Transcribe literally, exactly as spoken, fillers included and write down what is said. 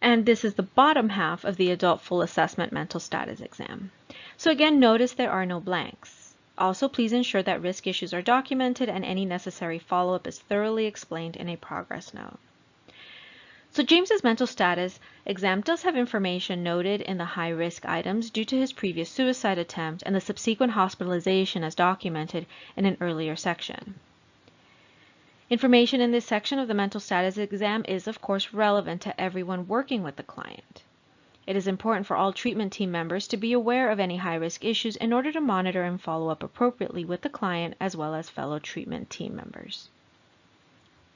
And this is the bottom half of the adult full assessment mental status exam. So again, notice there are no blanks. Also, please ensure that risk issues are documented and any necessary follow-up is thoroughly explained in a progress note. So James's mental status exam does have information noted in the high-risk items due to his previous suicide attempt and the subsequent hospitalization as documented in an earlier section. Information in this section of the mental status exam is, of course, relevant to everyone working with the client. It is important for all treatment team members to be aware of any high-risk issues in order to monitor and follow up appropriately with the client as well as fellow treatment team members.